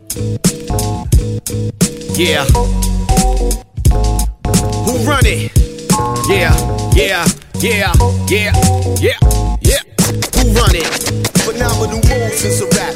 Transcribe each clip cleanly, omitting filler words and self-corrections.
Yeah. Who run it? Yeah, yeah, yeah, yeah, yeah, yeah. Who run it? Phenomenal moves is a rap.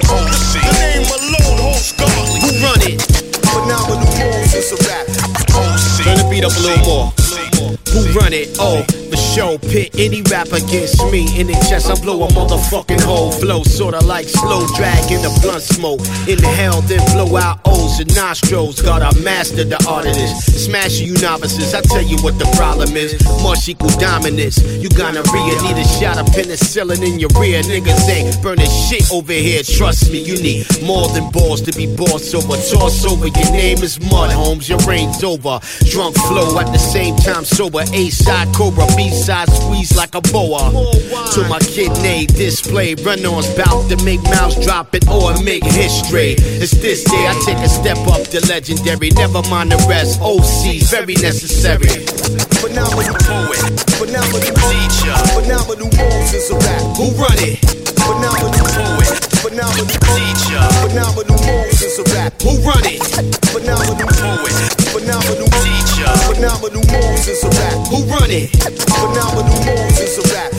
The name alone holds godly. Who run it? Phenomenal moves is a rap. Turn the beat up a little more. Who run it? Oh, for sure. Pit any rap against me in the chest, I blow a motherfucking hole. Flow sorta like slow drag in the blunt smoke. Inhale, then blow out O's and nostrils. God, I mastered the art of this. Smashing you novices, I tell you what the problem is. Mush equal dominance. You gonorrhea, need a shot of penicillin in your rear. Niggas ain't burning shit over here. Trust me, you need more than balls to be bossed over. Toss over, your name is Mud, Holmes. Your reign's over. Drunk flow at the same time sober. A-side Cobra, B-side squeeze like a boa. To my kidney display, run-ons bout to make mouths drop it or make history. It's this day I take a step up the legendary. Never mind the rest, OC's very necessary. Phenomenal poet, phenomenal teacher, phenomenal moves is a rap. Who run it? Phenomenal poet, phenomenal teacher, phenomenal moves is a rap. Who run it? Phenomenal poet, phenomenal teacher, phenomenal moves is a rap. Who run it? Phenomenal moves is a rap.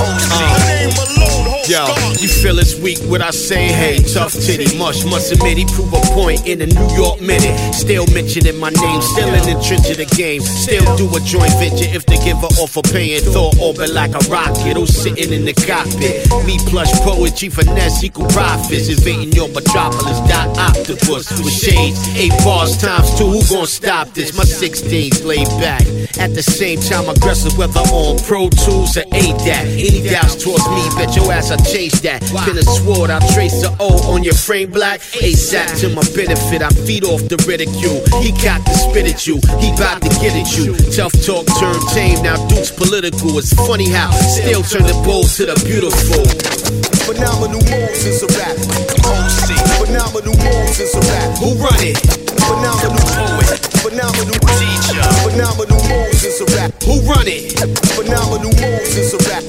The name alone holds yo, godly. you feel it's weak what I say, hey, tough titty, must admit he prove a point in a New York minute. Still mentioning my name, still in the trench of the game. Still do a joint venture if they give her offer paying. Thought orbit like a rocket, who's sitting in the cockpit. Me plush poetry, finesse equal profits. Invading your metropolis, dot octopus with shades. 8 bars times 2, who gon' stop this? My 16's laid back. At the same time, aggressive whether on Pro Tools or ADAT. Any doubts towards me, bet your ass I changed that. Been a sword, I'll trace the O on your frame black. ASAP to my benefit, I feed off the ridicule. He got to spit at you, he bout to get at you. Tough talk turned tame, now Duke's political. It's funny how still turn the bold to the beautiful. Phenomenal moves is a rap. Phenomenal moves is a rap. Who run it? Phenomenal poet, phenomenal teacher, phenomenal moves is a rap. Who run it? Phenomenal moves is a rap.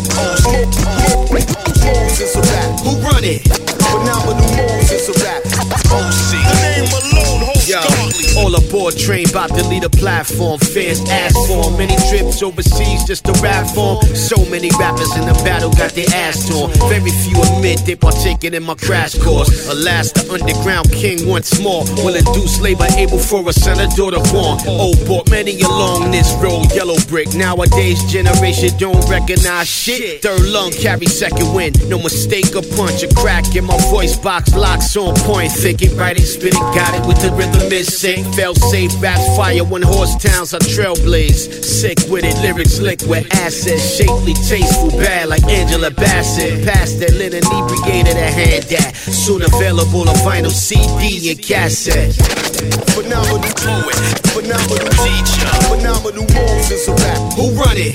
Moves is a rap. Who run it? Phenomenal moves is a rap. The name alone holds yo, godly. all aboard train, bout to lead a platform. Fans ask for many trips overseas just to rap for 'em. So many rappers in the battle got their ass torn. Very few admit they partaking in my crash course. Alas, the underground king once more will induce labor able for a son or daughter born. Oh, brought many along this road, yellow brick. Nowadays generation don't recognize shit. Third lung carry second wind, no mistake or punch. A crack in my voice box, locks on point. Thinking, writing, spitting, got it with the rhythm is sick. Fell safe, raps fire, one horse towns I trailblaze. Sick with it, lyrics liquid, assets, shapely, tasteful, bad like Angela Bassett. Past that lit inebriated a hand that. Soon available on vinyl, CD, and cassette. Phenomenal poet, phenomenal teacher, phenomenal moves is a rap. Who run it?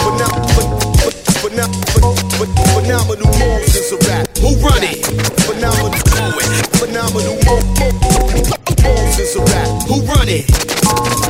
Phenomenal moves is a rap. Who run it? Phenomenal poet, phenomenal moves is a rap. Who run it?